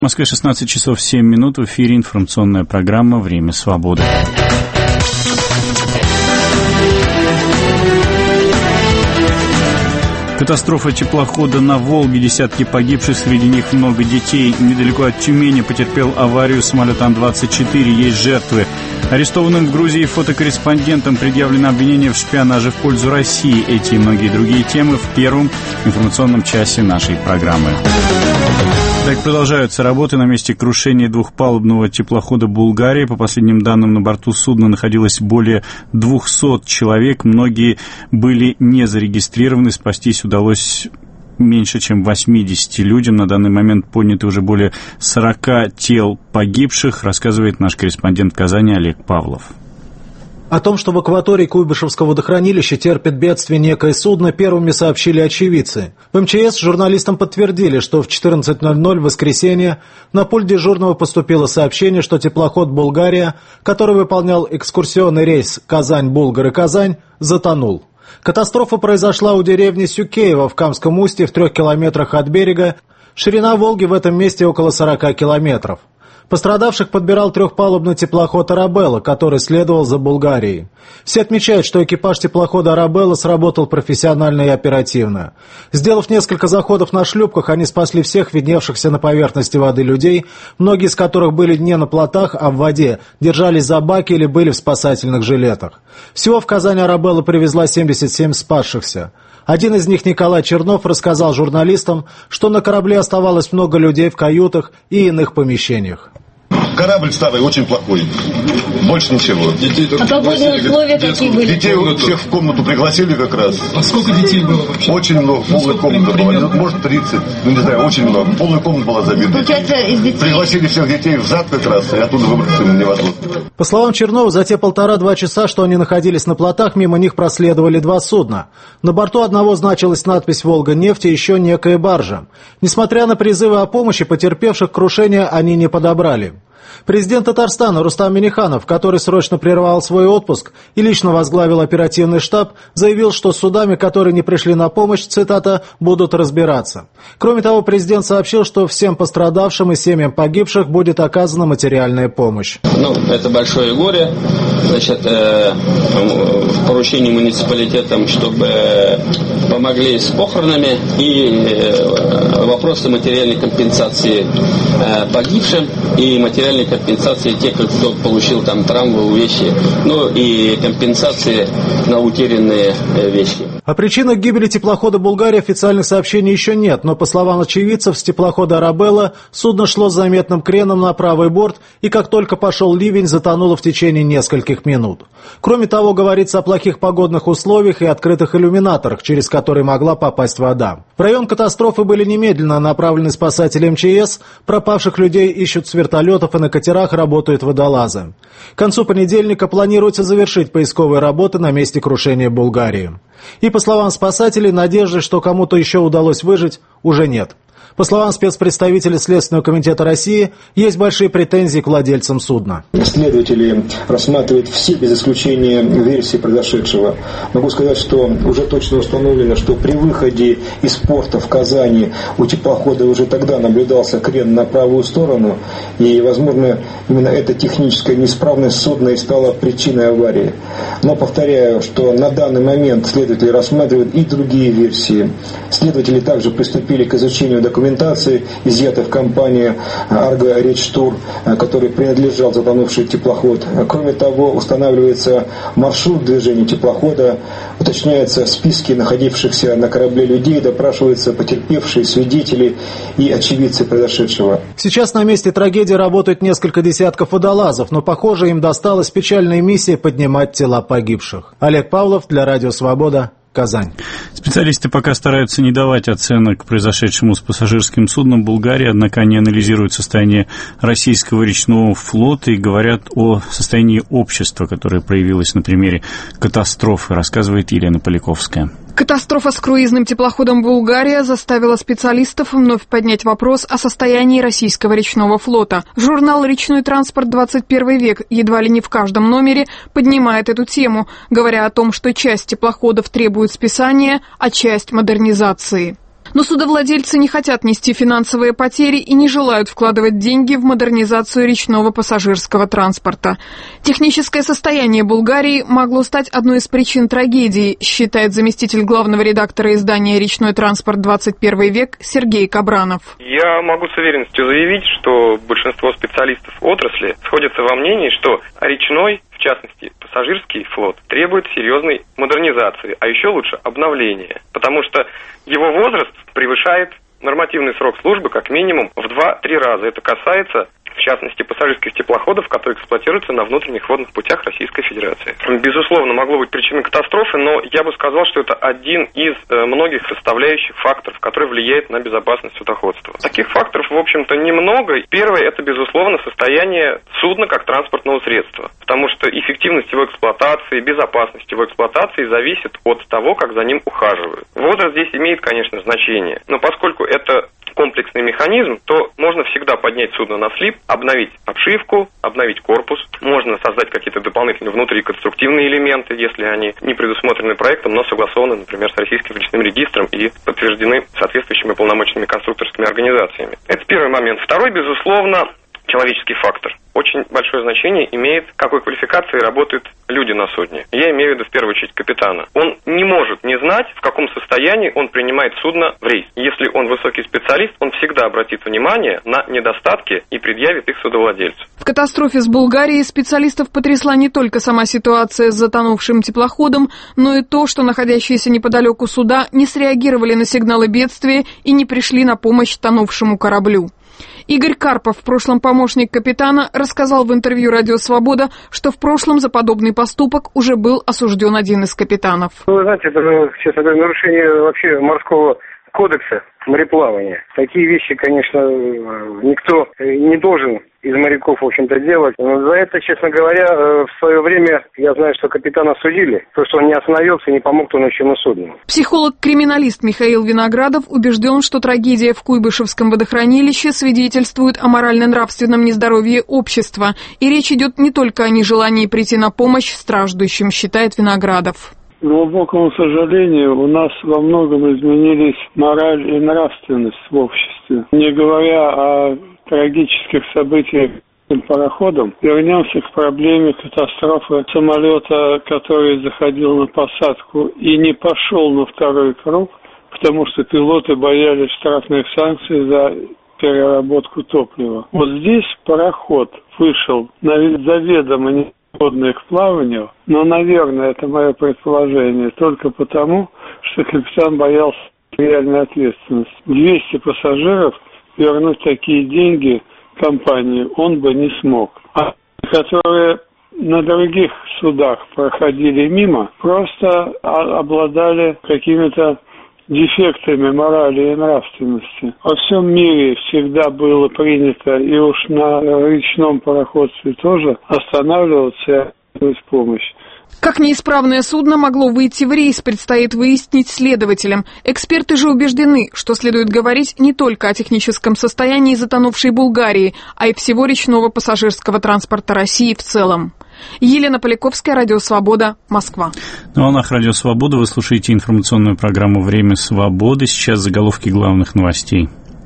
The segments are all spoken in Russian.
В Москве 16 часов 7 минут. В эфире информационная программа «Время свободы». Катастрофа теплохода на Волге, десятки погибших, среди них много детей. Недалеко от Тюмени потерпел аварию самолет Ан-24, есть жертвы. Арестованным в Грузии фотокорреспондентам предъявлено обвинение в шпионаже в пользу России. Эти и многие другие темы в первом информационном часе нашей программы. Так продолжаются работы на месте крушения двухпалубного теплохода «Булгария». По последним данным, на борту судна находилось более 200 человек. Многие были не зарегистрированы. Спастись удалось меньше, чем 80 людям. На данный момент подняты уже более 40 тел погибших, рассказывает наш корреспондент в Казани Олег Павлов. О том, что в акватории Куйбышевского водохранилища терпит бедствие некое судно, первыми сообщили очевидцы. В МЧС журналистам подтвердили, что в 14:00 в воскресенье на пульт дежурного поступило сообщение, что теплоход «Булгария», который выполнял экскурсионный рейс Казань-Булгары-Казань, затонул. Катастрофа произошла у деревни Сюкеево в Камском устье в 3 километрах от берега. Ширина Волги в этом месте около 40 километров. Пострадавших подбирал трехпалубный теплоход «Арабелла», который следовал за «Булгарией». Все отмечают, что экипаж теплохода «Арабелла» сработал профессионально и оперативно. Сделав несколько заходов на шлюпках, они спасли всех видневшихся на поверхности воды людей, многие из которых были не на плотах, а в воде, держались за баки или были в спасательных жилетах. Всего в Казань «Арабелла» привезла 77 спасшихся. Один из них, Николай Чернов, рассказал журналистам, что на корабле оставалось много людей в каютах и иных помещениях. Корабль старый, очень плохой. Больше ничего. А погодные условия какие были? Детей всех в комнату пригласили как раз. А сколько детей было вообще? Очень много. Полная комната была. Может 30. Ну не знаю, очень много. Полная комната была забита. Получается, из детей... Пригласили всех детей в зад как раз, и оттуда выбраться невозможно. По словам Чернова, за те 1,5-2 часа, что они находились на плотах, мимо них проследовали 2 судна. На борту одного значилась надпись «Волга-нефть» и еще некая баржа. Несмотря на призывы о помощи, потерпевших крушение они не подобрали. Президент Татарстана Рустам Минниханов, который срочно прервал свой отпуск и лично возглавил оперативный штаб, заявил, что с судами, которые не пришли на помощь, цитата, будут разбираться. Кроме того, президент сообщил, что всем пострадавшим и семьям погибших будет оказана материальная помощь. Это большое горе. Значит, поручение муниципалитетам, чтобы помогли с похоронами и вопросы материальной компенсации погибшим и материальной компенсации тех, кто получил там травмы, увечья, и компенсации на утерянные вещи. О причинах гибели теплохода «Булгария» официальных сообщений еще нет, но, по словам очевидцев, с теплохода «Арабелла» судно шло с заметным креном на правый борт, и как только пошел ливень, затонуло в течение нескольких минут. Кроме того, говорится о плохих погодных условиях и открытых иллюминаторах, через которые могла попасть вода. В район катастрофы были немедленно направлены спасатели МЧС, пропавших людей ищут с вертолетов и на катерах работают водолазы. К концу понедельника планируется завершить поисковые работы на месте крушения «Булгарии». И, по словам спасателей, надежды, что кому-то еще удалось выжить, уже нет. По словам спецпредставителя Следственного комитета России, есть большие претензии к владельцам судна. Следователи рассматривают все, без исключения, версии произошедшего. Могу сказать, что уже точно установлено, что при выходе из порта в Казани у теплохода уже тогда наблюдался крен на правую сторону. И, возможно, именно эта техническая неисправность судна и стала причиной аварии. Но повторяю, что на данный момент следователи рассматривают и другие версии. Следователи также приступили к изучению документации, изъятой в компании «Арго Речтур», который принадлежал затонувший теплоход. Кроме того, устанавливается маршрут движения теплохода, уточняются списки находившихся на корабле людей, допрашиваются потерпевшие, свидетели и очевидцы произошедшего. Сейчас на месте трагедии работают несколько десятков водолазов, но, похоже, им досталась печальная миссия поднимать тела погибших. Олег Павлов для Радио Свобода. Казань. Специалисты пока стараются не давать оценок произошедшему с пассажирским судном «Булгария», однако они анализируют состояние российского речного флота и говорят о состоянии общества, которое проявилось на примере катастрофы, рассказывает Елена Поляковская. Катастрофа с круизным теплоходом «Булгария» заставила специалистов вновь поднять вопрос о состоянии российского речного флота. Журнал «Речной транспорт. 21 век» едва ли не в каждом номере поднимает эту тему, говоря о том, что часть теплоходов требует списания, а часть – модернизации. Но судовладельцы не хотят нести финансовые потери и не желают вкладывать деньги в модернизацию речного пассажирского транспорта. Техническое состояние Булгарии могло стать одной из причин трагедии, считает заместитель главного редактора издания «Речной транспорт 21 век» Сергей Кабранов. Я могу с уверенностью заявить, что большинство специалистов отрасли сходятся во мнении, что речной, в частности, пассажирский флот требует серьезной модернизации, а еще лучше обновления, потому что его возраст превышает нормативный срок службы как минимум в 2-3 раза. Это касается, в частности, пассажирских теплоходов, которые эксплуатируются на внутренних водных путях Российской Федерации. Безусловно, могло быть причиной катастрофы, но я бы сказал, что это один из многих составляющих факторов, который влияет на безопасность судоходства. Таких факторов, в общем-то, немного. Первое – это, безусловно, состояние судна как транспортного средства, потому что эффективность его эксплуатации, безопасность его эксплуатации зависит от того, как за ним ухаживают. Возраст здесь имеет, конечно, значение, но поскольку это комплексный механизм, то можно всегда поднять судно на слип, обновить обшивку, обновить корпус, можно создать какие-то дополнительные внутриконструктивные элементы, если они не предусмотрены проектом, но согласованы, например, с Российским речным регистром и подтверждены соответствующими полномочными конструкторскими организациями. Это первый момент. Второй, безусловно, человеческий фактор. Очень большое значение имеет, в какой квалификации работают люди на судне. Я имею в виду в первую очередь капитана. Он не может не знать, в каком состоянии он принимает судно в рейс. Если он высокий специалист, он всегда обратит внимание на недостатки и предъявит их судовладельцу. В катастрофе с Булгарией специалистов потрясла не только сама ситуация с затонувшим теплоходом, но и то, что находящиеся неподалеку суда не среагировали на сигналы бедствия и не пришли на помощь тонувшему кораблю. Игорь Карпов, в прошлом помощник капитана, рассказал в интервью «Радио Свобода», что в прошлом за подобный поступок уже был осужден один из капитанов. Вы знаете, это, честно говоря, нарушение вообще морского кодекса мореплавания. Такие вещи, конечно, никто не должен из моряков, в общем-то, делать. Но за это, честно говоря, в свое время, я знаю, что капитана судили, то, что он не остановился и не помог тонущему судну. Психолог-криминалист Михаил Виноградов убежден, что трагедия в Куйбышевском водохранилище свидетельствует о морально-нравственном нездоровье общества. И речь идет не только о нежелании прийти на помощь страждущим, считает Виноградов. К глубокому сожалению, у нас во многом изменились мораль и нравственность в обществе. Не говоря о трагических событиях с пароходом, вернемся к проблеме катастрофы самолета, который заходил на посадку и не пошел на второй круг, потому что пилоты боялись штрафных санкций за переработку топлива. Вот здесь пароход вышел на заведомо негодный к плаванию, но, наверное, это мое предположение, только потому, что капитан боялся реальной ответственности. 200 пассажиров вернуть такие деньги компании он бы не смог. А которые на других судах проходили мимо, просто обладали какими-то дефектами морали и нравственности. Во всем мире всегда было принято, и уж на речном пароходстве тоже, останавливаться и оказывать помощь. Как неисправное судно могло выйти в рейс, предстоит выяснить следователям. Эксперты же убеждены, что следует говорить не только о техническом состоянии затонувшей Булгарии, а и всего речного пассажирского транспорта России в целом. Елена Поляковская, Радио Свобода, Москва. На волнах Радио Свобода вы слушаете информационную программу «Время свободы». Сейчас заголовки главных новостей.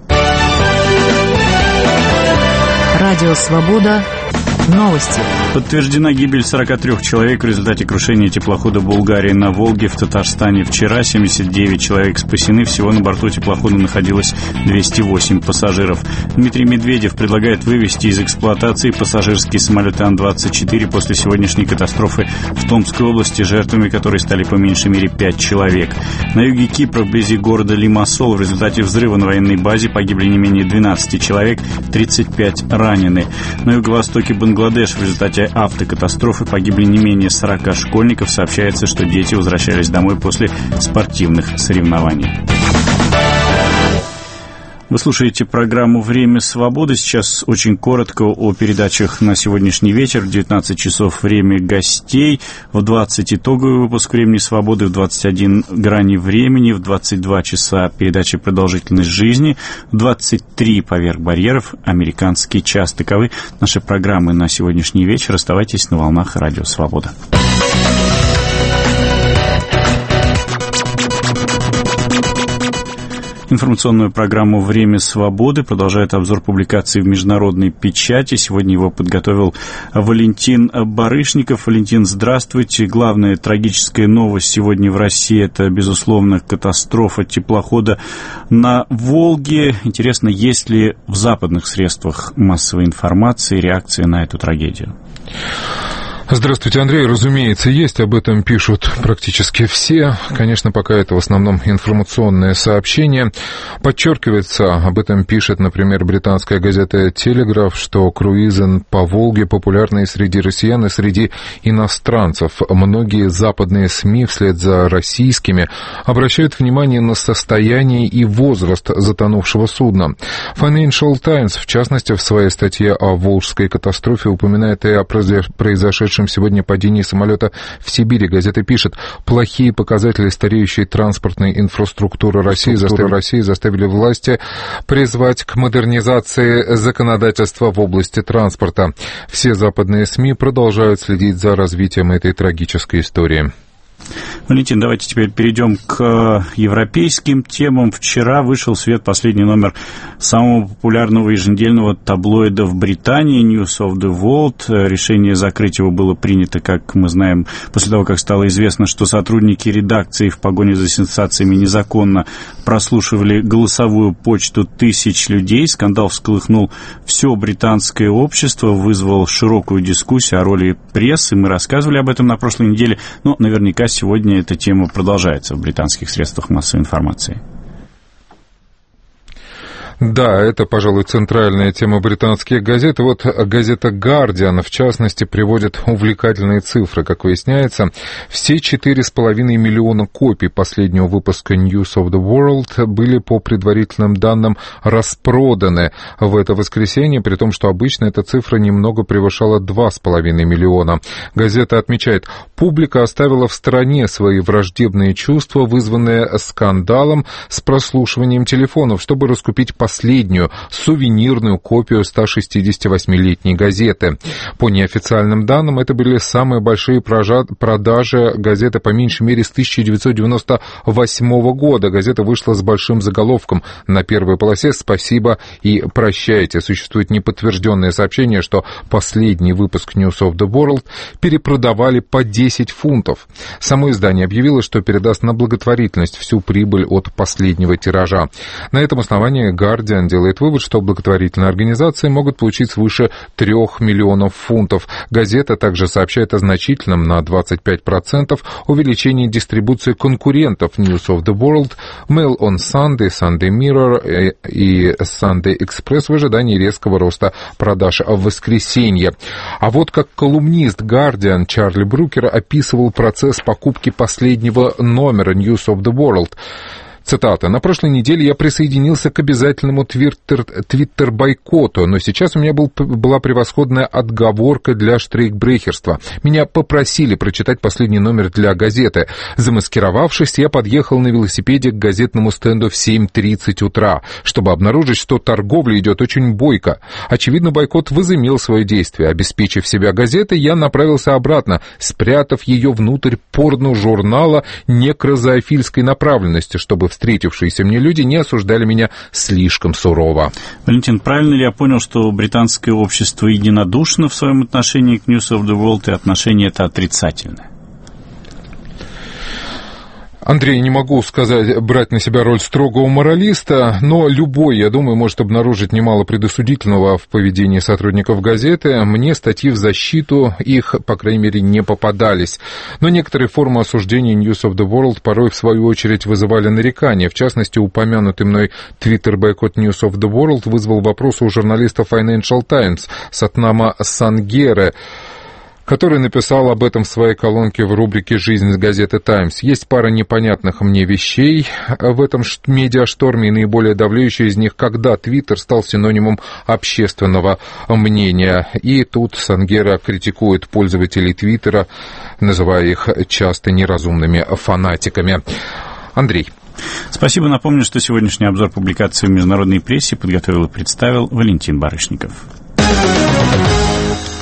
Радио Свобода. Новости. Подтверждена гибель 43 человек в результате крушения теплохода «Булгария» на Волге в Татарстане. Вчера 79 человек спасены. Всего на борту теплохода находилось 208 пассажиров. Дмитрий Медведев предлагает вывести из эксплуатации пассажирский самолет Ан-24 после сегодняшней катастрофы в Томской области, жертвами которой стали по меньшей мере 5 человек. На юге Кипра, вблизи города Лимассол, в результате взрыва на военной базе погибли не менее 12 человек, 35 ранены. На юго-востоке Бангладеш в результате автокатастрофы погибли не менее 40 школьников. Сообщается, что дети возвращались домой после спортивных соревнований. Вы слушаете программу «Время свободы». Сейчас очень коротко о передачах на сегодняшний вечер. В 19 часов время гостей, в 20 итоговый выпуск «Времени свободы», в 21 грани времени, в 22 часа передача «Продолжительность жизни», в 23 поверх барьеров, американский час. Таковы наши программы на сегодняшний вечер. Оставайтесь на волнах Радио Свобода. Информационную программу «Время свободы» продолжает обзор публикаций в международной печати. Сегодня его подготовил Валентин Барышников. Валентин, здравствуйте. Главная трагическая новость сегодня в России – это, безусловно, катастрофа теплохода на Волге. Интересно, есть ли в западных средствах массовой информации реакция на эту трагедию? Здравствуйте, Андрей. Разумеется, есть. Об этом пишут практически все. Конечно, пока это в основном информационные сообщения. Подчеркивается, об этом пишет, например, британская газета «Телеграф», что круизы по Волге популярны среди россиян и среди иностранцев. Многие западные СМИ вслед за российскими обращают внимание на состояние и возраст затонувшего судна. Financial Times, в частности, в своей статье о волжской катастрофе упоминает и о произошедшем сегодня падении самолета в Сибири. Газета пишет: плохие показатели стареющей транспортной инфраструктуры России заставили власти призвать к модернизации законодательства в области транспорта. Все западные СМИ продолжают следить за развитием этой трагической истории. Валентин, давайте теперь перейдем к европейским темам. Вчера вышел в свет последний номер самого популярного еженедельного таблоида в Британии, News of the World. Решение закрыть его было принято, как мы знаем, после того, как стало известно, что сотрудники редакции в погоне за сенсациями незаконно прослушивали голосовую почту тысяч людей. Скандал всколыхнул все британское общество, вызвал широкую дискуссию о роли прессы. Мы рассказывали об этом на прошлой неделе, но наверняка сегодня эта тема продолжается в британских средствах массовой информации. Да, это, пожалуй, центральная тема британских газет. Вот газета «Guardian», в частности, приводит увлекательные цифры. Как выясняется, все 4,5 миллиона копий последнего выпуска News of the World были, по предварительным данным, распроданы в это воскресенье, при том, что обычно эта цифра немного превышала 2,5 миллиона. Газета отмечает: публика оставила в стороне свои враждебные чувства, вызванные скандалом с прослушиванием телефонов, чтобы раскупить последнюю сувенирную копию 168-летней газеты. По неофициальным данным, это были самые большие продажи газеты, по меньшей мере, с 1998 года. Газета вышла с большим заголовком на первой полосе: «Спасибо и прощайте». Существует неподтвержденное сообщение, что последний выпуск News of the World перепродавали по 10 фунтов. Само издание объявило, что передаст на благотворительность всю прибыль от последнего тиража. На этом основании Guardian делает вывод, что благотворительные организации могут получить свыше 3 миллионов фунтов. Газета также сообщает о значительном на 25% увеличении дистрибуции конкурентов News of the World, Mail on Sunday, Sunday Mirror и Sunday Express в ожидании резкого роста продаж в воскресенье. А вот как колумнист Guardian Чарли Брукер описывал процесс покупки последнего номера News of the World. Цитата: «На прошлой неделе я присоединился к обязательному твиттер-бойкоту, но сейчас у меня была превосходная отговорка для штрейкбрехерства. Меня попросили прочитать последний номер для газеты. Замаскировавшись, я подъехал на велосипеде к газетному стенду в 7:30 утра, чтобы обнаружить, что торговля идет очень бойко. Очевидно, бойкот возымел свое действие. Обеспечив себя газетой, я направился обратно, спрятав ее внутрь порно-журнала некрозоофильской направленности, чтобы встретившиеся мне люди не осуждали меня слишком сурово». Валентин, правильно ли я понял, что британское общество единодушно в своем отношении к News of the World, и отношение это отрицательное? Андрей, не могу сказать, брать на себя роль строгого моралиста, но любой, я думаю, может обнаружить немало предосудительного в поведении сотрудников газеты. Мне статьи в защиту их, по крайней мере, не попадались. Но некоторые формы осуждения News of the World порой, в свою очередь, вызывали нарекания. В частности, упомянутый мной твиттер-бойкот News of the World вызвал вопрос у журналиста Financial Times Сатнама Сангере, который написал об этом в своей колонке в рубрике «Жизнь» газеты «Таймс». Есть пара непонятных мне вещей в этом медиашторме, и наиболее давлеющая из них, когда Твиттер стал синонимом общественного мнения. И тут Сангера критикует пользователей Твиттера, называя их часто неразумными фанатиками. Андрей. Спасибо. Напомню, что сегодняшний обзор публикаций в международной прессе подготовил и представил Валентин Барышников.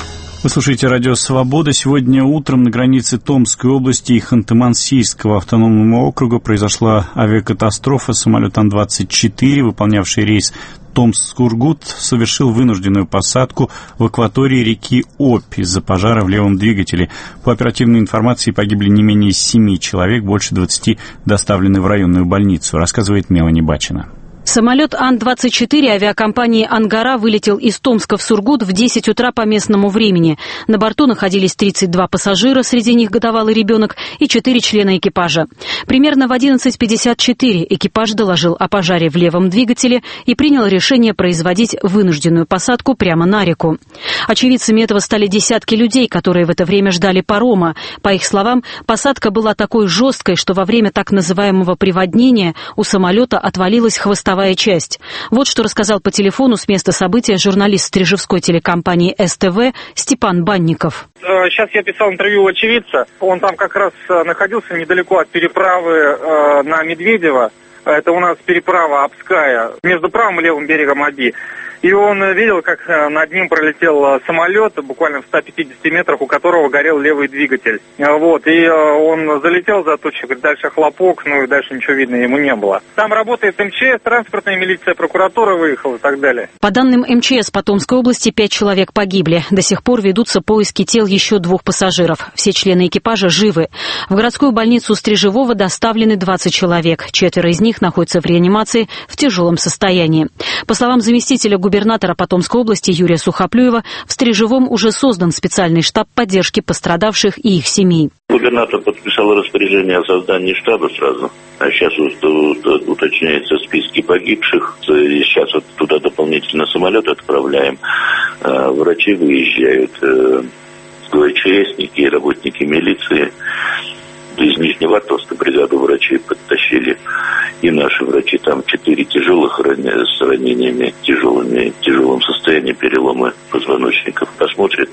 Вы слушаете радио «Свобода». Сегодня утром на границе Томской области и Ханты-Мансийского автономного округа произошла авиакатастрофа. Самолет Ан-24, выполнявший рейс Томск-Сургут, совершил вынужденную посадку в акватории реки Обь из-за пожара в левом двигателе. По оперативной информации погибли не менее 7 человек, больше 20 доставлены в районную больницу, рассказывает Мелани Бачина. Самолет Ан-24 авиакомпании «Ангара» вылетел из Томска в Сургут в 10 утра по местному времени. На борту находились 32 пассажира, среди них годовалый ребенок и 4 члена экипажа. Примерно в 11:54 экипаж доложил о пожаре в левом двигателе и принял решение производить вынужденную посадку прямо на реку. Очевидцами этого стали десятки людей, которые в это время ждали парома. По их словам, посадка была такой жесткой, что во время так называемого приводнения у самолета отвалилась хвостовая часть. Вот что рассказал по телефону с места события журналист стрижевской телекомпании СТВ Степан Банников. Сейчас я писал интервью у очевидца. Он там как раз находился недалеко от переправы на Медведево. Это у нас переправа Обская между правым и левым берегом Оби. И он видел, как над ним пролетел самолет, буквально в 150 метрах, у которого горел левый двигатель. Вот, и он залетел за тучу, говорит, дальше хлопок, и дальше ничего видно ему не было. Там работает МЧС, транспортная милиция, прокуратура выехала и так далее. По данным МЧС по Томской области 5 человек погибли. До сих пор ведутся поиски тел еще 2 пассажиров. Все члены экипажа живы. В городскую больницу Стрижевого доставлены 20 человек. 4 из них находятся в реанимации в тяжелом состоянии. По словам заместителя губернатора по Томской области Юрия Сухоплюева, в Стрижевом уже создан специальный штаб поддержки пострадавших и их семей. Губернатор подписал распоряжение о создании штаба сразу. А сейчас уточняются списки погибших. Сейчас вот туда дополнительно самолет отправляем. Врачи выезжают, ГВЧСники, работники милиции. Из Нижневартовской бригаду врачей подтащили. И наши врачи, там 4 тяжелых с ранениями, в тяжелом состоянии, переломы позвоночников. Посмотрят,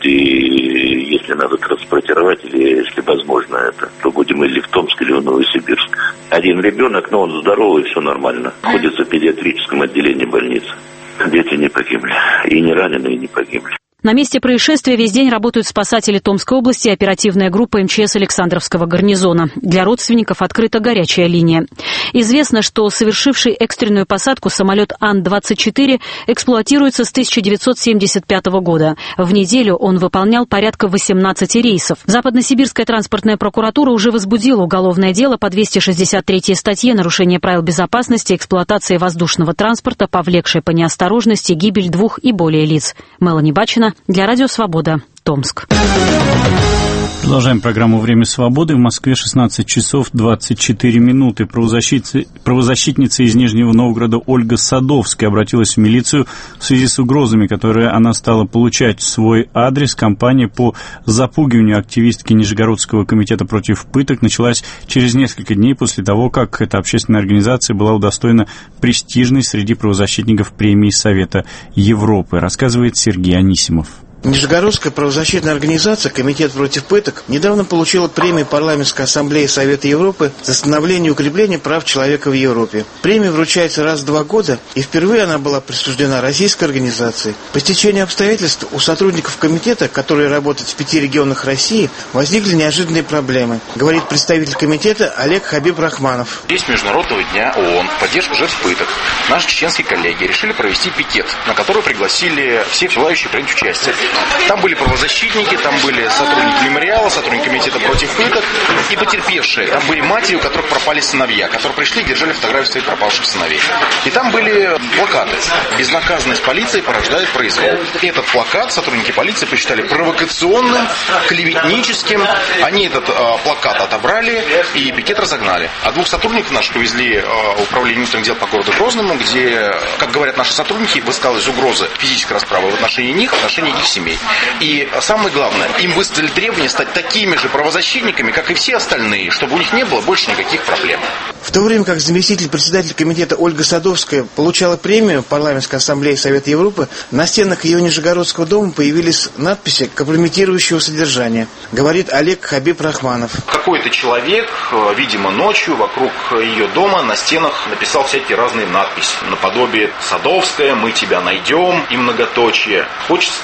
и если надо транспортировать, или если возможно это, то будем или в Томск, или в Новосибирск. Один ребенок, но он здоровый, все нормально. Находится в педиатрическом отделении больницы. Дети не погибли. И не раненые, и не погибли. На месте происшествия весь день работают спасатели Томской области и оперативная группа МЧС Александровского гарнизона. Для родственников открыта горячая линия. Известно, что совершивший экстренную посадку самолет Ан-24 эксплуатируется с 1975 года. В неделю он выполнял порядка 18 рейсов. Западносибирская транспортная прокуратура уже возбудила уголовное дело по 263 статье «Нарушение правил безопасности эксплуатации воздушного транспорта, повлекшее по неосторожности гибель 2 и более лиц». Мелани Бачина для Радио «Свобода», Томск. Продолжаем программу «Время свободы». В Москве 16 часов 24 минуты. Правозащитница из Нижнего Новгорода Ольга Садовская обратилась в милицию в связи с угрозами, которые она стала получать в свой адрес. Кампания по запугиванию активистки Нижегородского комитета против пыток началась через несколько дней после того, как эта общественная организация была удостоена престижной среди правозащитников премии Совета Европы, рассказывает Сергей Анисимов. Нижегородская правозащитная организация «Комитет против пыток» недавно получила премию Парламентской ассамблеи Совета Европы за становление и укрепление прав человека в Европе. Премия вручается раз в 2 года, и впервые она была присуждена российской организации. По стечению обстоятельств у сотрудников комитета, которые работают в 5 регионах России, возникли неожиданные проблемы, говорит представитель комитета Олег Хабиб-Рахманов. В честь Международного дня ООН в поддержку жертв пыток наши чеченские коллеги решили провести пикет, на который пригласили всех желающих принять участие. Там были правозащитники, там были сотрудники мемориала, сотрудники комитета против пыток и потерпевшие. Там были матери, у которых пропали сыновья, которые пришли и держали фотографии своих пропавших сыновей. И там были плакаты. Безнаказанность полиции порождает произвол. Этот плакат сотрудники полиции посчитали провокационным, клеветническим. Они этот плакат отобрали и пикет разогнали. А 2 сотрудников наших повезли в управление внутренних дел по городу Грозному, где, как говорят наши сотрудники, высказалась угроза физической расправы в отношении них, в отношении их семей. И самое главное, им выставили требование стать такими же правозащитниками, как и все остальные, чтобы у них не было больше никаких проблем. В то время как заместитель председателя комитета Ольга Садовская получала премию Парламентской ассамблеи Совета Европы, на стенах ее Нижегородского дома появились надписи компрометирующего содержания, говорит Олег Хабиб-Рахманов. Какой-то человек, видимо, ночью вокруг ее дома на стенах написал всякие разные надписи, наподобие «Садовская, мы тебя найдем» и многоточие. Хочется только на самом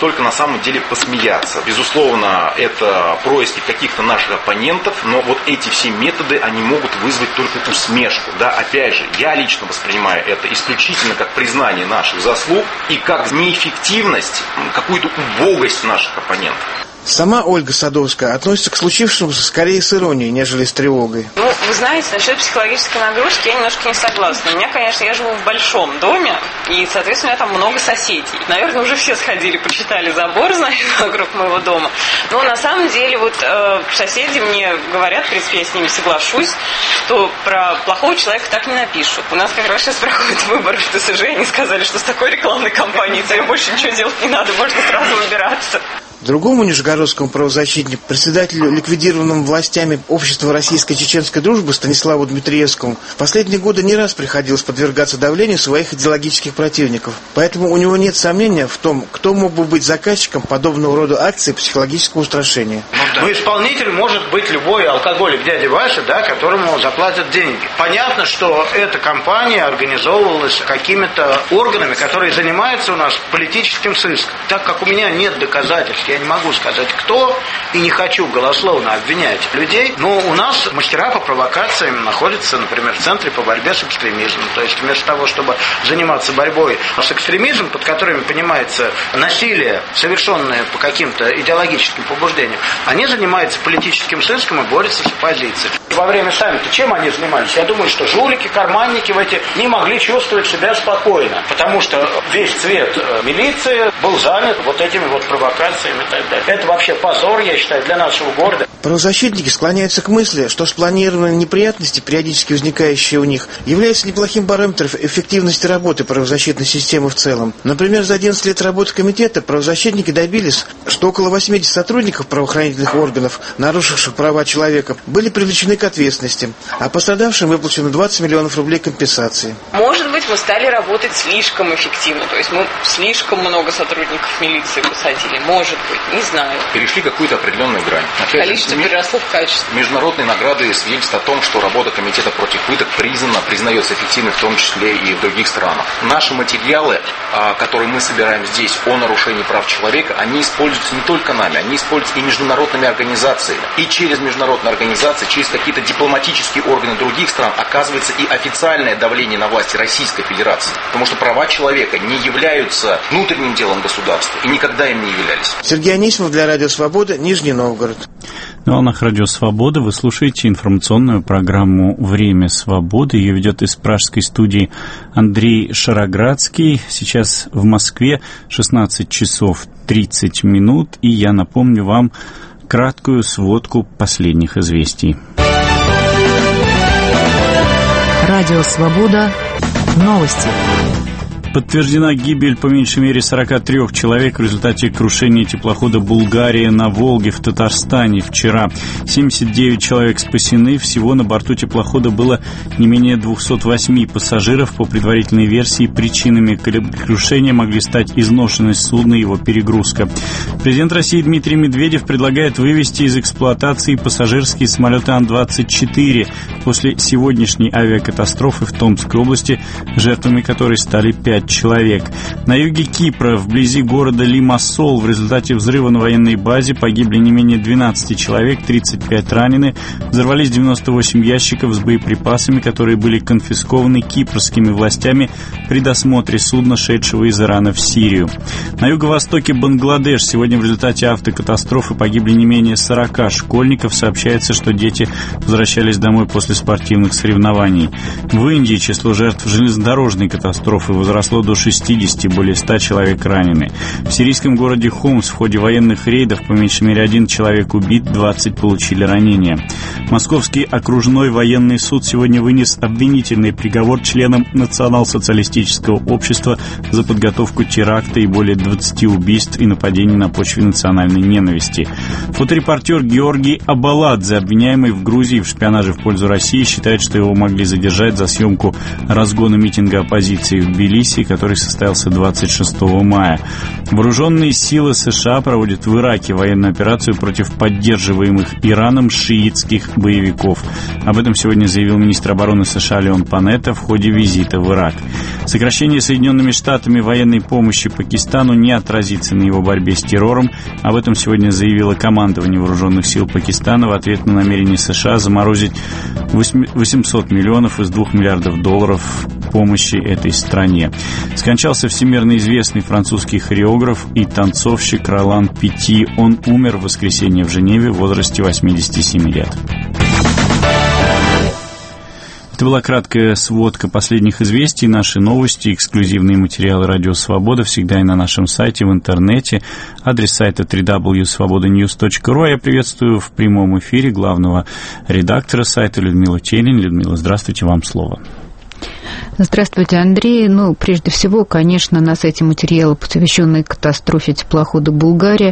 самом деле посмеяться. Безусловно, это происки каких-то наших оппонентов, но вот эти все методы, они могут вызвать только усмешку. Да, опять же, я лично воспринимаю это исключительно как признание наших заслуг и как неэффективность, какую-то убогость наших оппонентов. Сама Ольга Садовская относится к случившемуся скорее с иронией, нежели с тревогой. Ну, вы знаете, насчет психологической нагрузки я немножко не согласна. У меня, конечно, я живу в большом доме, и, соответственно, у меня там много соседей. Наверное, уже все сходили, почитали забор, знаете, вокруг моего дома. Но на самом деле, вот соседи мне говорят, в принципе, я с ними соглашусь, что про плохого человека так не напишут. У нас как раз сейчас проходят выборы в ТСЖ, и они сказали, что с такой рекламной кампанией тебе больше ничего делать не надо, можно сразу выбираться. Другому нижегородскому правозащитнику, председателю ликвидированного властями Общества российско-чеченской дружбы Станиславу Дмитриевскому, в последние годы не раз приходилось подвергаться давлению своих идеологических противников. Поэтому у него нет сомнения в том, кто мог бы быть заказчиком подобного рода акций психологического устрашения. Ну, исполнитель может быть любой алкоголик дядя Вася, да, которому заплатят деньги. Понятно, что эта кампания организовывалась какими-то органами, которые занимаются у нас политическим сыском. Так как у меня нет доказательств, я не могу сказать, кто, и не хочу голословно обвинять людей, но у нас мастера по провокациям находятся, например, в Центре по борьбе с экстремизмом. То есть вместо того, чтобы заниматься борьбой с экстремизмом, под которыми понимается насилие, совершенное по каким-то идеологическим побуждениям, они занимаются политическим сыском и борются с оппозицией. Во время саммита чем они занимались? Я думаю, что жулики, карманники в эти не могли чувствовать себя спокойно, потому что весь цвет милиции был занят вот этими вот провокациями и так далее. Это вообще позор, я считаю, для нашего города. Правозащитники склоняются к мысли, что спланированные неприятности, периодически возникающие у них, являются неплохим барометром эффективности работы правозащитной системы в целом. Например, за 11 лет работы комитета правозащитники добились, что около 80 сотрудников правоохранительных органов, нарушивших права человека, были привлечены к ответственности, а пострадавшим выплачено 20 миллионов рублей компенсации. Может быть, мы стали работать слишком эффективно, то есть мы слишком много сотрудников милиции посадили, может быть, не знаю. Перешли какую-то определенную грань. Количество переросло в качество. Международные награды свидетельствуют о том, что работа комитета против пыток признается эффективной, в том числе и в других странах. Наши материалы, которые мы собираем здесь о нарушении прав человека, они используются не только нами, они используются и международными организациями. И через международные организации, через какие-то дипломатические органы других стран оказывается и официальное давление на власти Российской Федерации. Потому что права человека не являются внутренним делом государства и никогда им не являлись. Сергей Анисимов для Радио Свобода, Нижний Новгород. На волнах Радио Свобода вы слушаете информационную программу «Время свободы». Ее ведет из пражской студии Андрей Шароградский. Сейчас в Москве 16 часов 30 минут. И я напомню вам краткую сводку последних известий. Радио Свобода. Новости. Подтверждена гибель по меньшей мере 43 человек в результате крушения теплохода «Булгария» на Волге в Татарстане вчера. 79 человек спасены. Всего на борту теплохода было не менее 208 пассажиров. По предварительной версии, причинами крушения могли стать изношенность судна и его перегрузка. Президент России Дмитрий Медведев предлагает вывести из эксплуатации пассажирские самолеты Ан-24 после сегодняшней авиакатастрофы в Томской области, жертвами которой стали 5 человек. На юге Кипра, вблизи города Лимассол, в результате взрыва на военной базе погибли не менее 12 человек, 35 ранены. Взорвались 98 ящиков с боеприпасами, которые были конфискованы кипрскими властями при досмотре судна, шедшего из Ирана в Сирию. На юго-востоке Бангладеш сегодня в результате автокатастрофы погибли не менее 40 школьников. Сообщается, что дети возвращались домой после спортивных соревнований. В Индии число жертв железнодорожной катастрофы возросло до 60, более 100 человек ранены. В сирийском городе Хомс в ходе военных рейдов по меньшей мере 1 человек убит, 20 получили ранения. Московский окружной военный суд сегодня вынес обвинительный приговор членам Национал-социалистического общества за подготовку теракта и более 20 убийств и нападений на почве национальной ненависти. Фоторепортер Георгий Абаладзе, обвиняемый в Грузии в шпионаже в пользу России, считает, что его могли задержать за съемку разгона митинга оппозиции в Тбилиси, который состоялся 26 мая. Вооруженные силы США проводят в Ираке военную операцию против поддерживаемых Ираном шиитских боевиков. Об этом сегодня заявил министр обороны США Леон Панетта в ходе визита в Ирак. Сокращение Соединенными Штатами военной помощи Пакистану не отразится на его борьбе с террором. переговорам. Об этом сегодня заявило командование вооруженных сил Пакистана в ответ на намерение США заморозить 800 миллионов из 2 миллиардов долларов помощи этой стране. Скончался всемирно известный французский хореограф и танцовщик Ролан Петти. Он умер в воскресенье в Женеве в возрасте 87 лет. Это была краткая сводка последних известий, наши новости, эксклюзивные материалы «Радио Свобода» всегда и на нашем сайте, в интернете. Адрес сайта www.svobodanews.ru. А я приветствую в прямом эфире главного редактора сайта Людмилу Телень. Людмила, здравствуйте, вам слово. Здравствуйте, Андрей. Прежде всего, конечно, на сайте материалы, посвященные катастрофе теплохода «Булгария».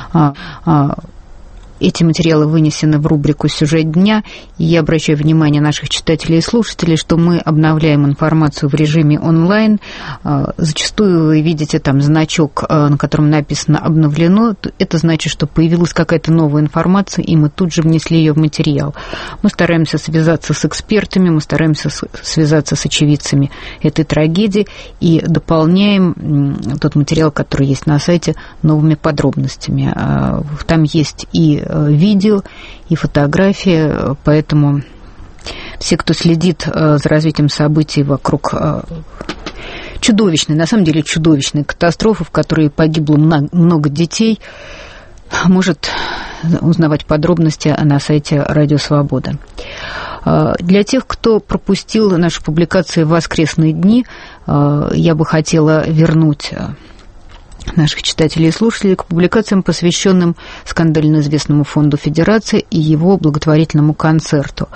Эти материалы вынесены в рубрику «Сюжет дня». И я обращаю внимание наших читателей и слушателей, что мы обновляем информацию в режиме онлайн. Зачастую вы видите там значок, на котором написано «Обновлено». Это значит, что появилась какая-то новая информация, и мы тут же внесли ее в материал. Мы стараемся связаться с экспертами, мы стараемся связаться с очевидцами этой трагедии и дополняем тот материал, который есть на сайте, новыми подробностями. Там есть и видео, и фотографии, поэтому все, кто следит за развитием событий вокруг чудовищной, на самом деле чудовищной катастрофы, в которой погибло много детей, может узнавать подробности на сайте «Радио Свобода». Для тех, кто пропустил наши публикации в воскресные дни, я бы хотела вернуть наших читателей и слушателей к публикациям, посвященным скандально известному фонду Федерации и его благотворительному концерту.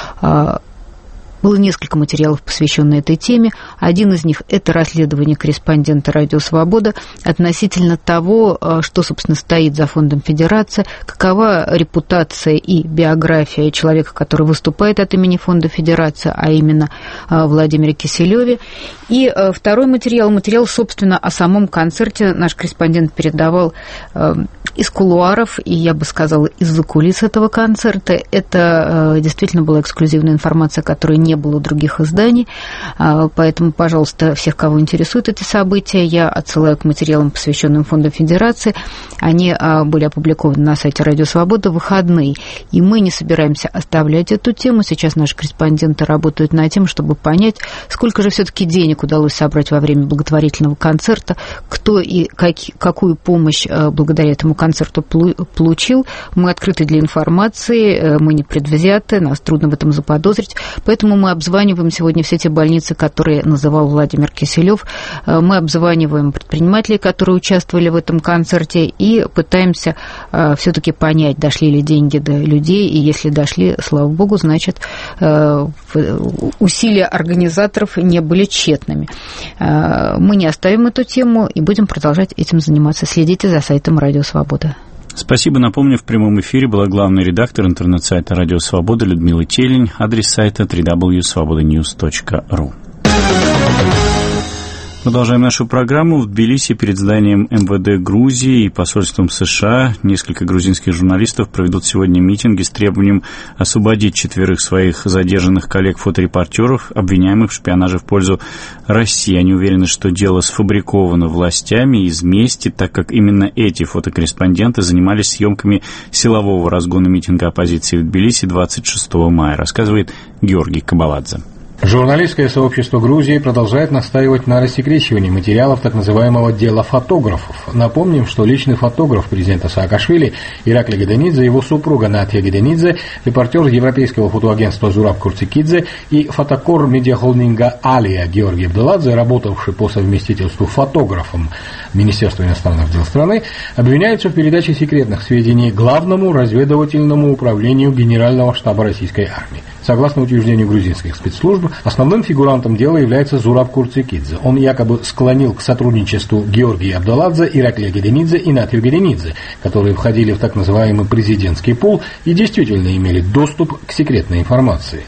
Было несколько материалов, посвященных этой теме. Один из них – это расследование корреспондента «Радио Свобода» относительно того, что, собственно, стоит за фондом Федерации, какова репутация и биография человека, который выступает от имени фонда Федерации, а именно Владимире Киселеве. И второй материал, собственно, о самом концерте наш корреспондент передавал из кулуаров, и, я бы сказала, из-за кулис этого концерта. Это действительно была эксклюзивная информация, которая не было у других изданий, поэтому, пожалуйста, всех, кого интересуют эти события, я отсылаю к материалам, посвященным Фонду Федерации. Они были опубликованы на сайте «Радио Свобода» в выходные, и мы не собираемся оставлять эту тему. Сейчас наши корреспонденты работают над тем, чтобы понять, сколько же все-таки денег удалось собрать во время благотворительного концерта, кто и какую помощь благодаря этому концерту получил. Мы открыты для информации, мы не предвзяты, нас трудно в этом заподозрить, поэтому мы обзваниваем сегодня все те больницы, которые называл Владимир Киселев. Мы обзваниваем предпринимателей, которые участвовали в этом концерте, и пытаемся все-таки понять, дошли ли деньги до людей, и если дошли, слава богу, значит, усилия организаторов не были тщетными. Мы не оставим эту тему и будем продолжать этим заниматься. Следите за сайтом «Радио Свобода». Спасибо. Напомню, в прямом эфире была главный редактор интернет-сайта «Радио Свобода» Людмила Телень. Адрес сайта www.svobodanews.ru. Продолжаем нашу программу. В Тбилиси перед зданием МВД Грузии и посольством США несколько грузинских журналистов проведут сегодня митинги с требованием освободить 4 своих задержанных коллег-фоторепортеров, обвиняемых в шпионаже в пользу России. Они уверены, что дело сфабриковано властями из мести, так как именно эти фотокорреспонденты занимались съемками силового разгона митинга оппозиции в Тбилиси 26 мая, рассказывает Георгий Кабаладзе. Журналистское сообщество Грузии продолжает настаивать на рассекречивании материалов так называемого «дела фотографов». Напомним, что личный фотограф президента Саакашвили Иракли Геденидзе, его супруга Натья Геденидзе, репортер европейского фотоагентства Зураб Курцикидзе и фотокор медиахолдинга «Алия» Георгий Абдуладзе, работавший по совместительству фотографом Министерства иностранных дел страны, обвиняются в передаче секретных сведений Главному разведывательному управлению Генерального штаба российской армии. Согласно утверждению грузинских спецслужб, основным фигурантом дела является Зураб Курцикидзе. Он якобы склонил к сотрудничеству Георгия Абдуладзе, Ираклия Геденидзе и Натью Геденидзе, которые входили в так называемый президентский пул и действительно имели доступ к секретной информации.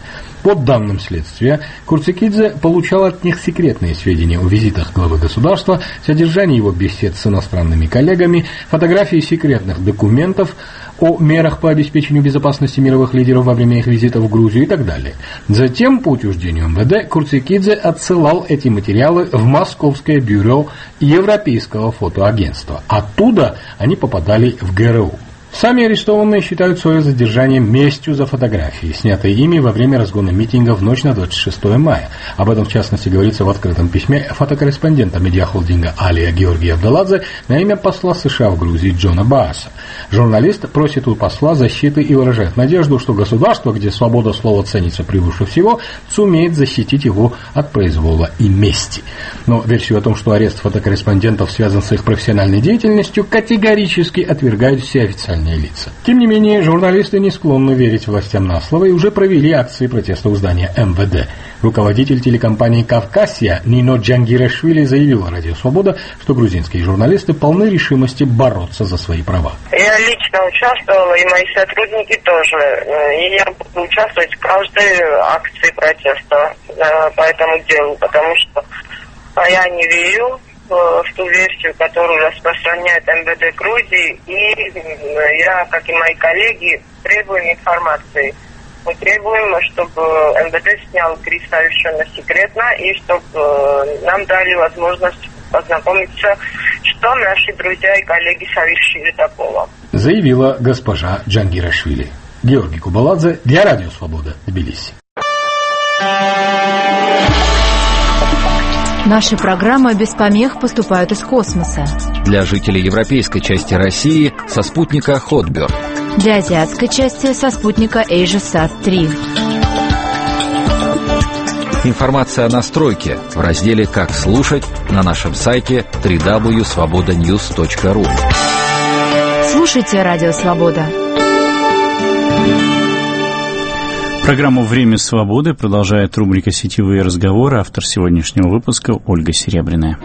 По данным следствия, Курцикидзе получал от них секретные сведения о визитах главы государства, содержании его бесед с иностранными коллегами, фотографии секретных документов о мерах по обеспечению безопасности мировых лидеров во время их визита в Грузию и так далее. Затем, по утверждению МВД, Курцикидзе отсылал эти материалы в Московское бюро Европейского фотоагентства. Оттуда они попадали в ГРУ. Сами арестованные считают свое задержание местью за фотографии, снятые ими во время разгона митинга в ночь на 26 мая. Об этом, в частности, говорится в открытом письме фотокорреспондента медиахолдинга Алия Георгия Абдаладзе на имя посла США в Грузии Джона Бааса. Журналист просит у посла защиты и выражает надежду, что государство, где свобода слова ценится превыше всего, сумеет защитить его от произвола и мести. Но версию о том, что арест фотокорреспондентов связан с их профессиональной деятельностью, категорически отвергают все официальные лица. Тем не менее, журналисты не склонны верить властям на слово и уже провели акции протеста у здания МВД. Руководитель телекомпании «Кавказия» Нино Джангирашвили заявил Радио Свобода, что грузинские журналисты полны решимости бороться за свои права. Я лично участвовала, и мои сотрудники тоже. И я буду участвовать в каждой акции протеста по этому делу, потому что я не верю в ту версию, которую распространяет МВД Грузии, и я, как и мои коллеги, требуем информации. Мы требуем, чтобы МВД снял криз совершенно секретно, и чтобы нам дали возможность познакомиться, что наши друзья и коллеги совершили такого. Заявила госпожа Джангирашвили. Георгий Кубаладзе для Радио Свобода, Тбилиси. Наши программы без помех поступают из космоса. Для жителей европейской части России со спутника Хотберг. Для азиатской части со спутника AsiaSat-3. Информация о настройке в разделе «Как слушать» на нашем сайте www.svobodanews.ru. Слушайте Радио Свобода. Программу «Время свободы» продолжает рубрика «Сетевые разговоры». Автор сегодняшнего выпуска Ольга Серебряная.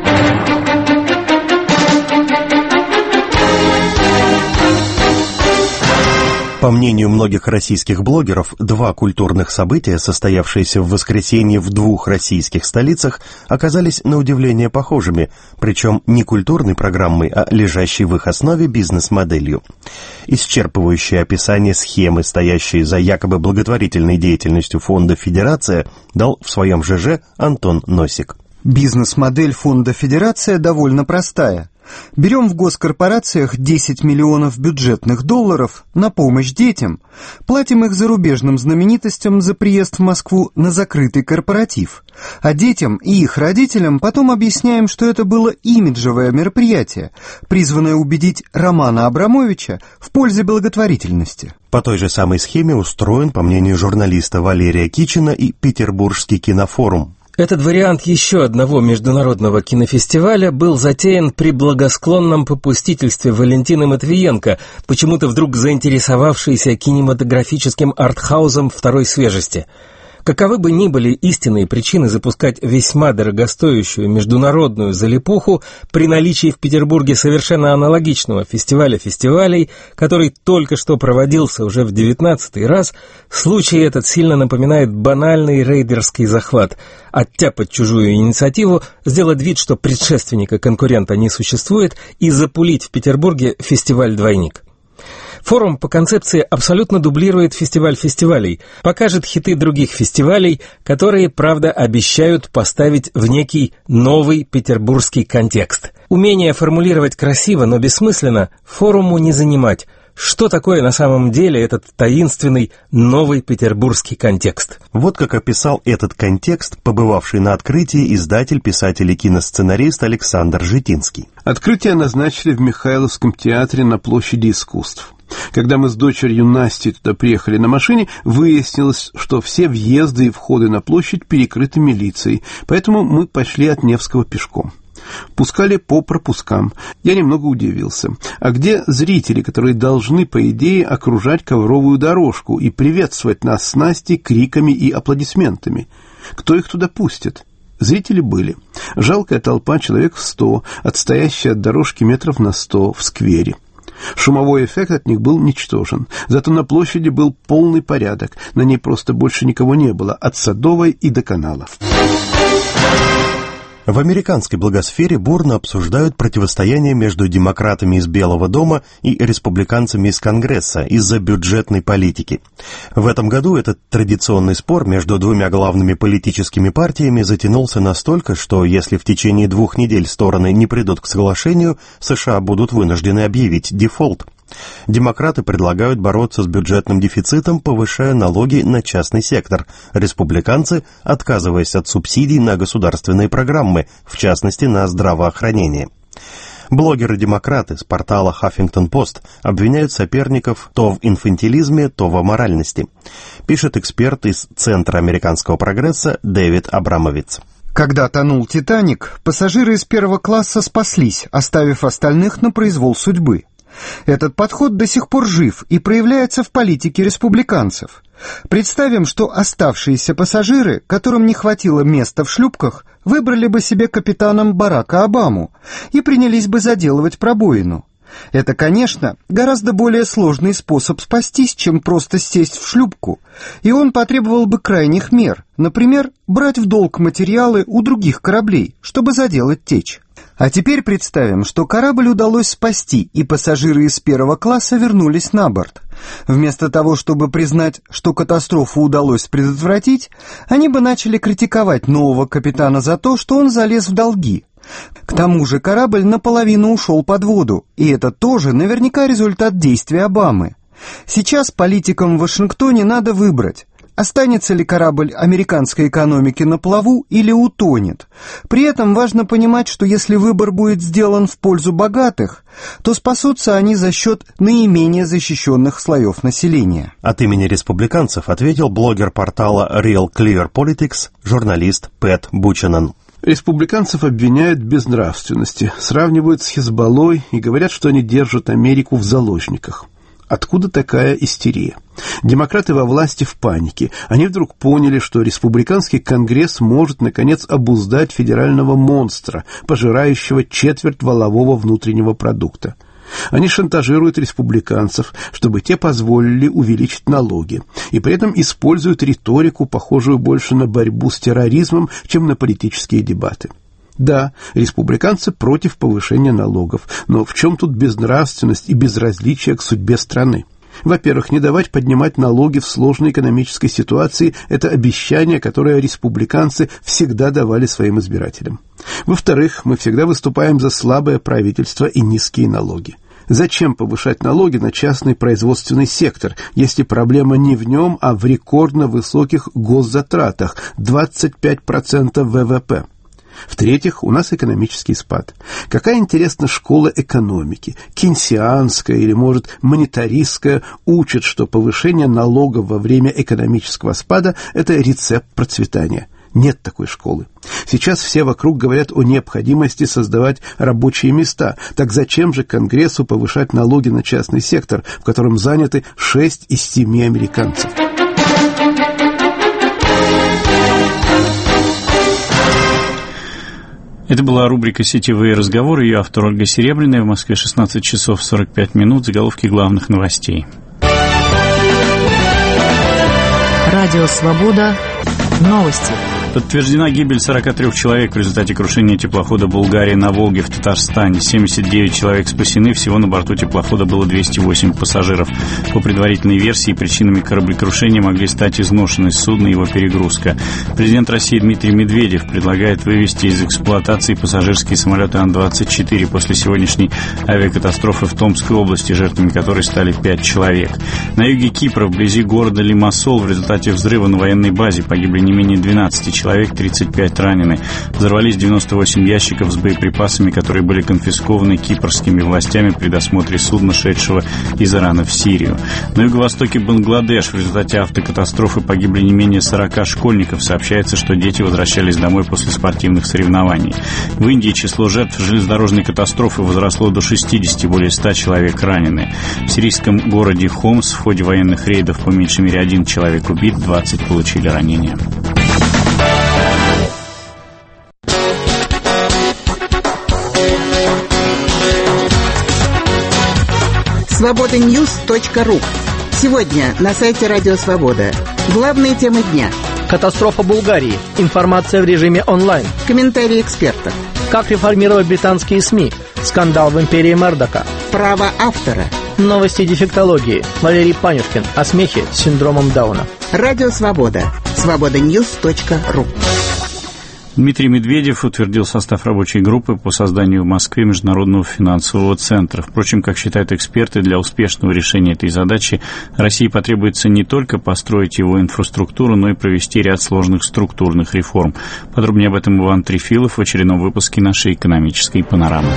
По мнению многих российских блогеров, два культурных события, состоявшиеся в воскресенье в двух российских столицах, оказались на удивление похожими, причем не культурной программой, а лежащей в их основе бизнес-моделью. Исчерпывающее описание схемы, стоящей за якобы благотворительной деятельностью фонда «Федерация», дал в своем ЖЖ Антон Носик. Бизнес-модель фонда «Федерация» довольно простая. Берем в госкорпорациях 10 миллионов бюджетных долларов на помощь детям, платим их зарубежным знаменитостям за приезд в Москву на закрытый корпоратив, а детям и их родителям потом объясняем, что это было имиджевое мероприятие, призванное убедить Романа Абрамовича в пользе благотворительности. По той же самой схеме устроен, по мнению журналиста Валерия Кичина, и Петербургский кинофорум. Этот вариант еще одного международного кинофестиваля был затеян при благосклонном попустительстве Валентины Матвиенко, почему-то вдруг заинтересовавшейся кинематографическим артхаузом второй свежести. Каковы бы ни были истинные причины запускать весьма дорогостоящую международную залипуху при наличии в Петербурге совершенно аналогичного фестиваля фестивалей, который только что проводился уже в 19-й раз, случай этот сильно напоминает банальный рейдерский захват. Оттяпать чужую инициативу, сделать вид, что предшественника-конкурента не существует, и запулить в Петербурге фестиваль-двойник. Форум по концепции абсолютно дублирует фестиваль фестивалей, покажет хиты других фестивалей, которые, правда, обещают поставить в некий новый петербургский контекст. Умение формулировать красиво, но бессмысленно форуму не занимать. Что такое на самом деле этот таинственный новый петербургский контекст? Вот как описал этот контекст побывавший на открытии издатель, писатель и киносценарист Александр Житинский. Открытие назначили в Михайловском театре на площади искусств. Когда мы с дочерью Настей туда приехали на машине, выяснилось, что все въезды и входы на площадь перекрыты милицией, поэтому мы пошли от Невского пешком. Пускали по пропускам. Я немного удивился. А где зрители, которые должны, по идее, окружать ковровую дорожку и приветствовать нас с Настей криками и аплодисментами? Кто их туда пустит? Зрители были. Жалкая толпа, человек в 100, отстоящая от дорожки метров на 100 в сквере. Шумовой эффект от них был ничтожен. Зато на площади был полный порядок. На ней просто больше никого не было, от Садовой и до канала. В американской благосфере бурно обсуждают противостояние между демократами из Белого дома и республиканцами из Конгресса из-за бюджетной политики. В этом году этот традиционный спор между двумя главными политическими партиями затянулся настолько, что если в течение 2 недель стороны не придут к соглашению, США будут вынуждены объявить дефолт. Демократы предлагают бороться с бюджетным дефицитом, повышая налоги на частный сектор. Республиканцы, отказываясь от субсидий на государственные программы, в частности на здравоохранение. Блогеры-демократы с портала Huffington Post обвиняют соперников то в инфантилизме, то в аморальности, пишет эксперт из Центра американского прогресса Дэвид Абрамовиц. Когда тонул «Титаник», пассажиры из первого класса спаслись, оставив остальных на произвол судьбы. Этот подход до сих пор жив и проявляется в политике республиканцев. Представим, что оставшиеся пассажиры, которым не хватило места в шлюпках, выбрали бы себе капитаном Барака Обаму и принялись бы заделывать пробоину. Это, конечно, гораздо более сложный способ спастись, чем просто сесть в шлюпку, и он потребовал бы крайних мер, например, брать в долг материалы у других кораблей, чтобы заделать течь. А теперь представим, что корабль удалось спасти, и пассажиры из первого класса вернулись на борт. Вместо того, чтобы признать, что катастрофу удалось предотвратить, они бы начали критиковать нового капитана за то, что он залез в долги. К тому же корабль наполовину ушел под воду, и это тоже наверняка результат действий Обамы. Сейчас политикам в Вашингтоне надо выбрать, останется ли корабль американской экономики на плаву или утонет. При этом важно понимать, что если выбор будет сделан в пользу богатых, то спасутся они за счет наименее защищенных слоев населения. От имени республиканцев ответил блогер портала Real Clear Politics, журналист Пэт Бучанан. Республиканцев обвиняют в безнравственности, сравнивают с Хизбаллой и говорят, что они держат Америку в заложниках. Откуда такая истерия? Демократы во власти в панике. Они вдруг поняли, что республиканский конгресс может, наконец, обуздать федерального монстра, пожирающего четверть валового внутреннего продукта. Они шантажируют республиканцев, чтобы те позволили увеличить налоги, и при этом используют риторику, похожую больше на борьбу с терроризмом, чем на политические дебаты. Да, республиканцы против повышения налогов, но в чем тут безнравственность и безразличие к судьбе страны? Во-первых, не давать поднимать налоги в сложной экономической ситуации – это обещание, которое республиканцы всегда давали своим избирателям. Во-вторых, мы всегда выступаем за слабое правительство и низкие налоги. Зачем повышать налоги на частный производственный сектор, если проблема не в нем, а в рекордно высоких госзатратах – 25% ВВП? В-третьих, у нас экономический спад. Какая, интересно, школа экономики, кейнсианская или, может, монетаристская, учит, что повышение налогов во время экономического спада – это рецепт процветания? Нет такой школы. Сейчас все вокруг говорят о необходимости создавать рабочие места. Так зачем же Конгрессу повышать налоги на частный сектор, в котором заняты 6 из 7 американцев? Это была рубрика «Сетевые разговоры», ее автор Ольга Серебряная. В Москве 16 часов 45 минут. Заголовки главных новостей. Радио «Свобода». Новости. Подтверждена гибель 43 человек в результате крушения теплохода «Булгария» на Волге в Татарстане. 79 человек спасены, всего на борту теплохода было 208 пассажиров. По предварительной версии, причинами кораблекрушения могли стать изношенность судна и его перегрузка. Президент России Дмитрий Медведев предлагает вывести из эксплуатации пассажирские самолеты Ан-24 после сегодняшней авиакатастрофы в Томской области, жертвами которой стали 5 человек. На юге Кипра, вблизи города Лимассол, в результате взрыва на военной базе погибли не менее 12 человек, 35 ранены. Взорвались 98 ящиков с боеприпасами, которые были конфискованы кипрскими властями при досмотре судна, шедшего из Ирана в Сирию. На юго-востоке Бангладеш в результате автокатастрофы погибли не менее 40 школьников. Сообщается, что дети возвращались домой после спортивных соревнований. В Индии число жертв железнодорожной катастрофы возросло до 60, более 100 человек ранены. В сирийском городе Хомс в ходе военных рейдов по меньшей мере 1 человек убит, 20 получили ранения. Свободаньюз.ру. Сегодня на сайте Радио Свобода. Главные темы дня. Катастрофа Булгарии. Информация в режиме онлайн. Комментарии экспертов. Как реформировать британские СМИ. Скандал в империи Мердока. Право автора. Новости дефектологии. Валерий Панюшкин о смехе с синдромом Дауна. Радио Свобода. Свободаньюз.ру. Дмитрий Медведев утвердил состав рабочей группы по созданию в Москве Международного финансового центра. Впрочем, как считают эксперты, для успешного решения этой задачи России потребуется не только построить его инфраструктуру, но и провести ряд сложных структурных реформ. Подробнее об этом Иван Трефилов в очередном выпуске нашей экономической панорамы.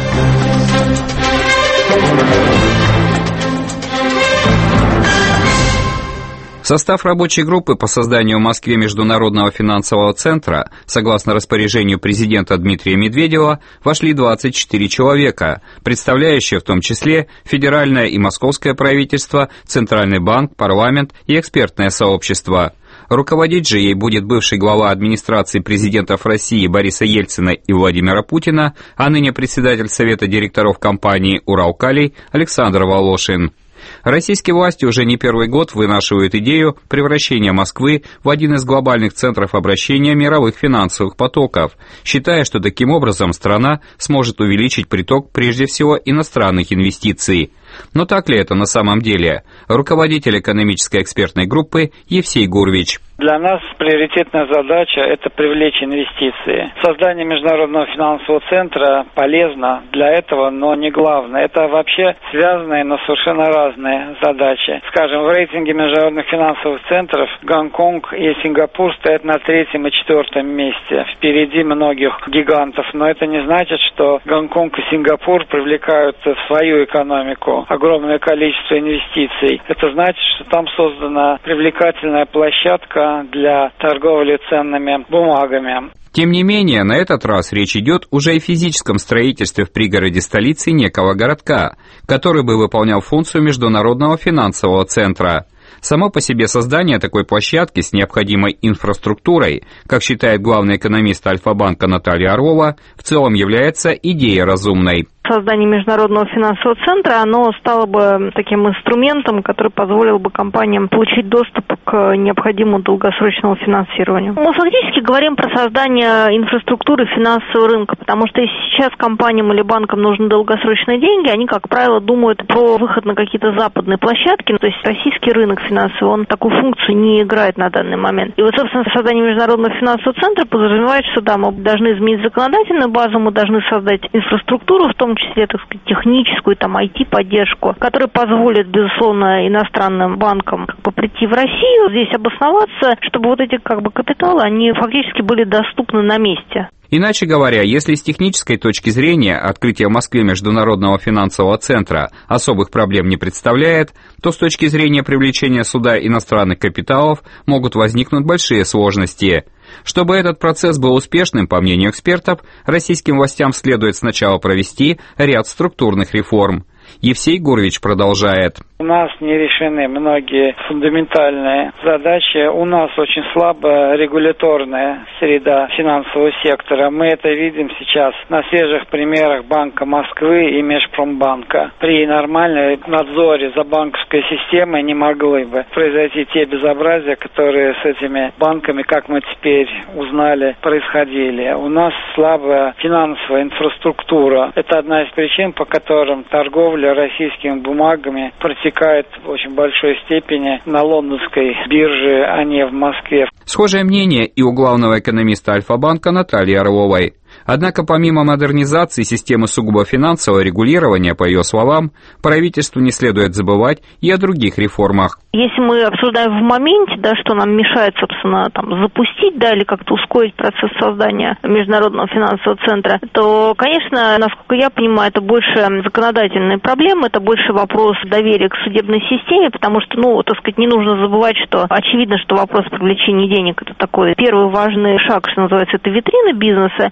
В состав рабочей группы по созданию в Москве Международного финансового центра, согласно распоряжению президента Дмитрия Медведева, вошли 24 человека, представляющие в том числе федеральное и московское правительство, Центральный банк, парламент и экспертное сообщество. Руководить же ей будет бывший глава администрации президентов России Бориса Ельцина и Владимира Путина, а ныне председатель Совета директоров компании «Уралкалий» Александр Волошин. Российские власти уже не первый год вынашивают идею превращения Москвы в один из глобальных центров обращения мировых финансовых потоков, считая, что таким образом страна сможет увеличить приток прежде всего иностранных инвестиций. Но так ли это на самом деле? Руководитель экономической экспертной группы Евсей Гурвич. Для нас приоритетная задача – это привлечь инвестиции. Создание Международного финансового центра полезно для этого, но не главное. Это вообще связанные, но совершенно разные задачи. Скажем, в рейтинге международных финансовых центров Гонконг и Сингапур стоят на 3-м и 4-м месте, впереди многих гигантов. Но это не значит, что Гонконг и Сингапур привлекают в свою экономику огромное количество инвестиций. Это значит, что там создана привлекательная площадка для торговли ценными бумагами. Тем не менее, на этот раз речь идет уже о физическом строительстве в пригороде столицы некого городка, который бы выполнял функцию Международного финансового центра. Само по себе создание такой площадки с необходимой инфраструктурой, как считает главный экономист Альфа-банка Наталья Орлова, в целом является идеей разумной. Создание Международного финансового центра, оно стало бы таким инструментом, который позволил бы компаниям получить доступ к необходимому долгосрочному финансированию. Мы фактически говорим про создание инфраструктуры финансового рынка, потому что если сейчас компаниям или банкам нужны долгосрочные деньги, они, как правило, думают про выход на какие-то западные площадки, то есть российский рынок финансовый, он такую функцию не играет на данный момент. И вот, собственно, создание Международного финансового центра подразумевает, что да, мы должны изменить законодательную базу, мы должны создать инфраструктуру, в том числе, так сказать, техническую, IT-поддержку, которая позволит, безусловно, иностранным банкам прийти в Россию, здесь обосноваться, чтобы вот эти капиталы, они фактически были доступны на месте. Иначе говоря, если с технической точки зрения открытие в Москве Международного финансового центра особых проблем не представляет, то с точки зрения привлечения сюда иностранных капиталов могут возникнуть большие сложности. Чтобы этот процесс был успешным, по мнению экспертов, российским властям следует сначала провести ряд структурных реформ. Евсей Гурвич продолжает. У нас не решены многие фундаментальные задачи. У нас очень слабая регуляторная среда финансового сектора. Мы это видим сейчас на свежих примерах Банка Москвы и Межпромбанка. При нормальном надзоре за банковской системой не могли бы произойти те безобразия, которые с этими банками, как мы теперь узнали, происходили. У нас слабая финансовая инфраструктура. Это одна из причин, по которым торговля российскими бумагами протекает в очень большой степени на лондонской бирже, а не в Москве. Схожее мнение и у главного экономиста Альфа-банка Натальи Орловой. Однако помимо модернизации системы сугубо финансового регулирования, по ее словам, правительству не следует забывать и о других реформах. Если мы обсуждаем в моменте, что нам мешает, собственно, запустить, или как-то ускорить процесс создания Международного финансового центра, то, конечно, насколько я понимаю, это больше законодательные проблемы, это больше вопрос доверия к судебной системе, потому что, не нужно забывать, что очевидно, что вопрос привлечения денег – это такой первый важный шаг, что называется, это витрина бизнеса, но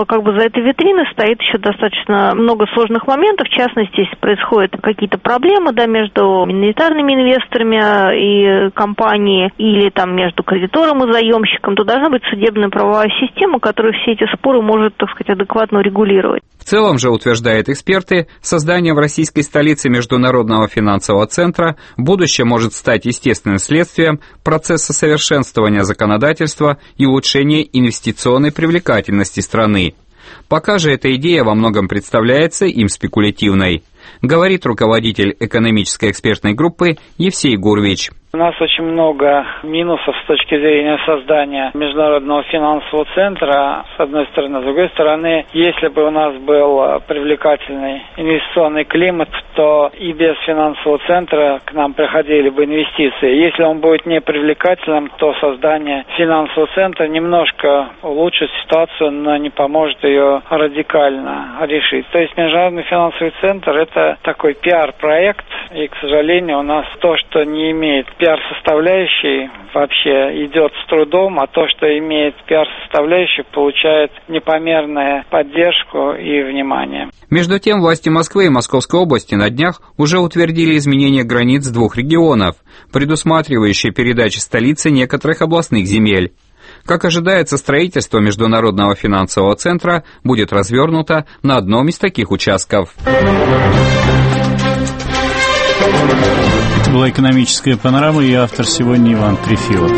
как бы за этой витриной стоит еще достаточно много сложных моментов. В частности, если происходят какие-то проблемы, да, между миноритарными инвесторами и компанией, или там между кредитором и заемщиком, то должна быть судебная правовая система, которая все эти споры может, так сказать, адекватно регулировать. В целом же, утверждают эксперты, создание в российской столице Международного финансового центра в будущем может стать естественным следствием процесса совершенствования законодательства и улучшения инвестиционной привлекательности страны. Пока же эта идея во многом представляется им спекулятивной, говорит руководитель экономической экспертной группы Евсей Гурвич. У нас очень много минусов с точки зрения создания Международного финансового центра, с одной стороны. С другой стороны, если бы у нас был привлекательный инвестиционный климат, то и без финансового центра к нам приходили бы инвестиции. Если он будет не привлекательным, то создание финансового центра немножко улучшит ситуацию, но не поможет ее радикально решить. То есть Международный финансовый центр – это такой пиар-проект, и, к сожалению, у нас то, что не имеет пиар-составляющей, вообще идет с трудом, а то, что имеет пиар-составляющую, получает непомерную поддержку и внимание. Между тем, власти Москвы и Московской области на днях уже утвердили изменение границ двух регионов, предусматривающие передачу столицы некоторых областных земель. Как ожидается, строительство Международного финансового центра будет развернуто на одном из таких участков. Это была экономическая панорама, и автор сегодня Иван Трефилов.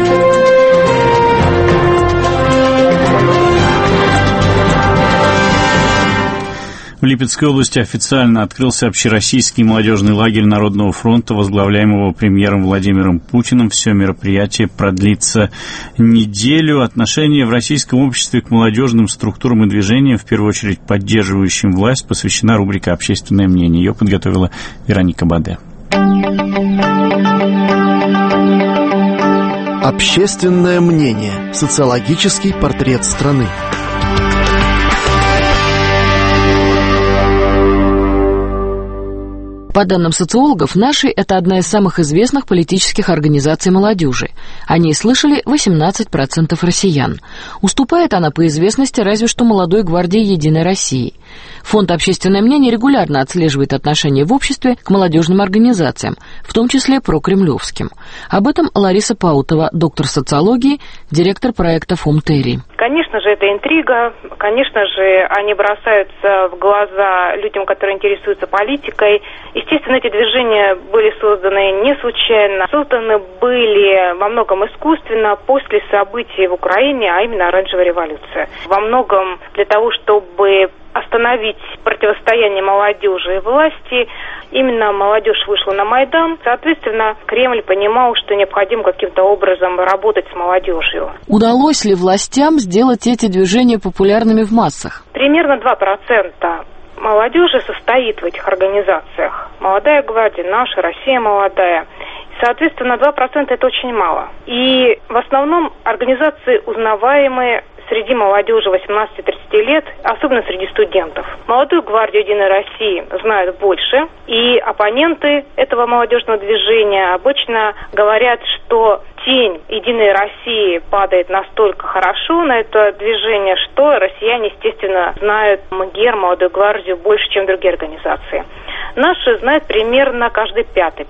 В Липецкой области официально открылся общероссийский молодежный лагерь Народного фронта, возглавляемого премьером Владимиром Путиным. Все мероприятие продлится неделю. Отношение в российском обществе к молодежным структурам и движениям, в первую очередь поддерживающим власть, посвящена рубрика «Общественное мнение». Ее подготовила Вероника Баде. Общественное мнение. Социологический портрет страны. По данным социологов, «Наши» — это одна из самых известных политических организаций молодежи. О ней слышали 18% россиян. Уступает она по известности разве что молодой гвардии «Единой России». Фонд «Общественное мнение» регулярно отслеживает отношение в обществе к молодежным организациям, в том числе прокремлевским. Об этом Лариса Паутова, доктор социологии, директор проекта «Фомтери». Конечно же, это интрига. Конечно же, они бросаются в глаза людям, которые интересуются политикой. Естественно, эти движения были созданы не случайно. Созданы были во многом искусственно после событий в Украине, а именно оранжевая революция. Во многом для того, чтобы остановить противостояние молодежи и власти. Именно молодежь вышла на Майдан. Соответственно, Кремль понимал, что необходимо каким-то образом работать с молодежью. Удалось ли властям сделать эти движения популярными в массах? Примерно 2% молодежи состоит в этих организациях. Молодая гвардия, наша, Россия молодая. Соответственно, 2% это очень мало. И в основном организации узнаваемые среди молодежи 18-30 лет, особенно среди студентов. Молодую гвардию «Единой России» знают больше, и оппоненты этого молодежного движения обычно говорят, что тень «Единой России» падает настолько хорошо на это движение, что россияне, естественно, знают МГИР, молодую гвардию больше, чем другие организации. Наши знают примерно каждый пятый,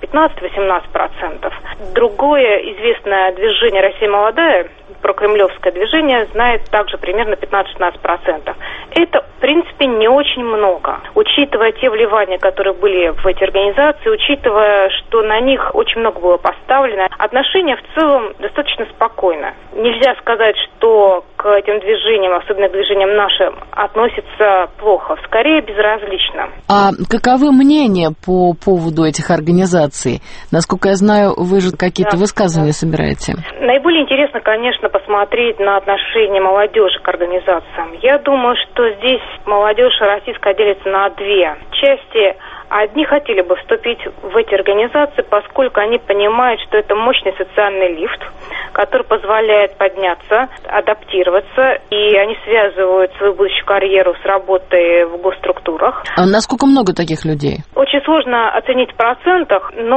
15-18%. Другое известное движение «Россия молодая», прокремлевское движение, знает также примерно 15-16%. Это, в принципе, не очень много. Учитывая те вливания, которые были в эти организации, учитывая, что на них очень много было поставлено, отношение в целом достаточно спокойно. Нельзя сказать, что к этим движениям, особенно к движениям нашим, относятся плохо, скорее безразлично. А каковы мнения по поводу этих организаций? Насколько я знаю, вы же какие-то высказывания собираете. Наиболее интересно, конечно, посмотреть на отношение молодежи к организациям. Я думаю, что здесь молодежь российская делится на две части. Одни хотели бы вступить в эти организации, поскольку они понимают, что это мощный социальный лифт, который позволяет подняться, адаптироваться, и они связывают свою будущую карьеру с работой в госструктурах. А насколько много таких людей? Очень сложно оценить в процентах, но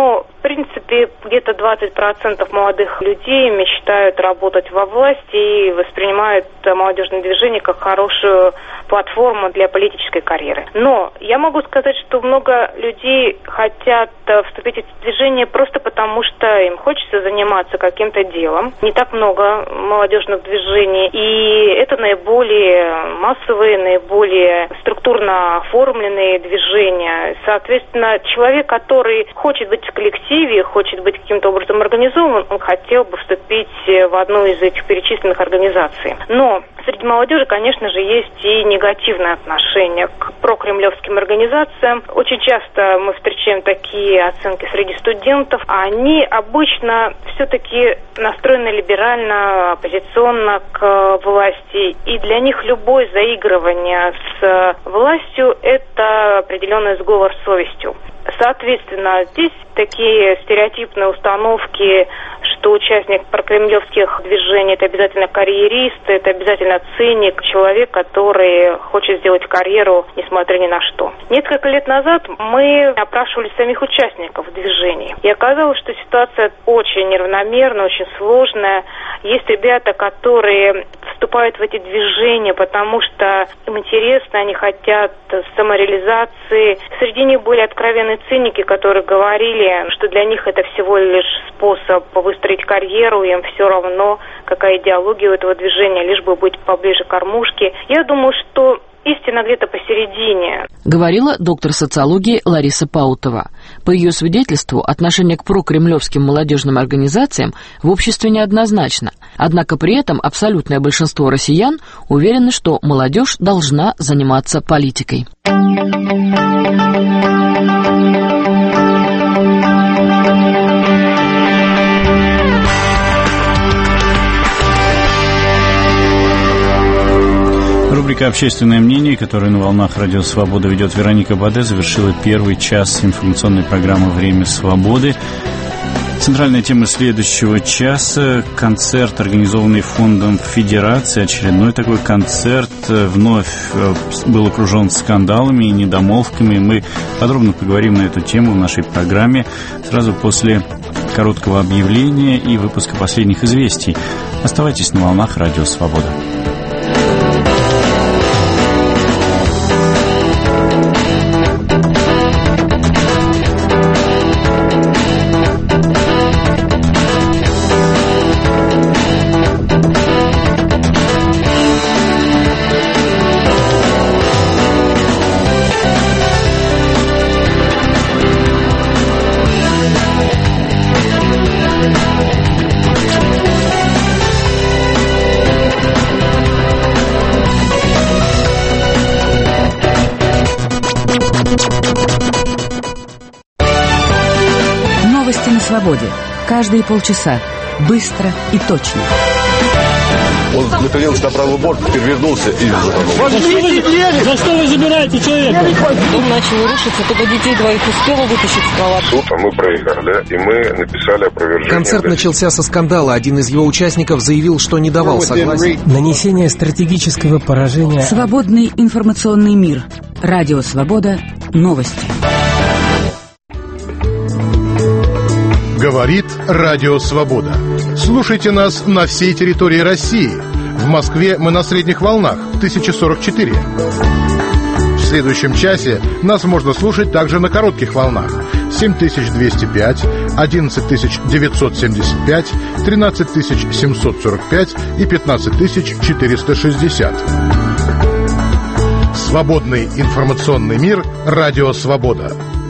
В принципе, где-то 20% молодых людей мечтают работать во власти и воспринимают молодежное движение как хорошую платформу для политической карьеры. Но я могу сказать, что много людей хотят вступить в это движение просто потому, что им хочется заниматься каким-то делом. Не так много молодежных движений, и это наиболее массовые, наиболее структурно оформленные движения. Соответственно, человек, который хочет быть в коллективе, хочет быть каким-то образом организован, он хотел бы вступить в одну из этих перечисленных организаций. Но среди молодежи, конечно же, есть и негативное отношение к прокремлевским организациям. Очень часто мы встречаем такие оценки среди студентов. Они обычно все-таки настроены либерально, оппозиционно к власти. И для них любое заигрывание с властью – это определенный сговор с совестью. Соответственно, здесь такие стереотипные установки, что участник прокремлевских движений – это обязательно карьерист, это обязательно циник, человек, который хочет сделать карьеру, несмотря ни на что. Несколько лет назад мы опрашивали самих участников движений, и оказалось, что ситуация очень неравномерная, очень сложная. Есть ребята, которые вступают в эти движения, потому что им интересно, они хотят самореализации. Среди них были откровенные циники, которые говорили, что для них это всего лишь способ выстроить карьеру, им все равно, какая идеология у этого движения, лишь бы быть поближе к кормушке. Я думаю, что истина где-то посередине. Говорила доктор социологии Лариса Паутова. По ее свидетельству, отношение к прокремлевским молодежным организациям в обществе неоднозначно. Однако при этом абсолютное большинство россиян уверены, что молодежь должна заниматься политикой. Рубрика «Общественное мнение», которую на волнах Радио Свобода ведет Вероника Баде, завершила первый час информационной программы «Время свободы». Центральная тема следующего часа – концерт, организованный Фондом Федерации. Очередной такой концерт вновь был окружен скандалами и недомолвками. Мы подробно поговорим на эту тему в нашей программе сразу после короткого объявления и выпуска последних известий. Оставайтесь на волнах Радио Свобода. Свободе. Каждые полчаса. Быстро и точно. Он наконец-то направил борт, перевернулся и затонул. За что вы забираете человека? Дом начал рушиться, только детей двоих успела вытащить в палату. Тут мы проиграли, и мы написали опровержение. Концерт начался со скандала. Один из его участников заявил, что не давал согласия. Нанесение стратегического поражения. Свободный информационный мир. Радио Свобода. Новости. Говорит Радио Свобода. Слушайте нас на всей территории России. В Москве мы на средних волнах 1044. В следующем часе нас можно слушать также на коротких волнах 7205, 11975, 13745 и 15460. Свободный информационный мир. Радио Свобода.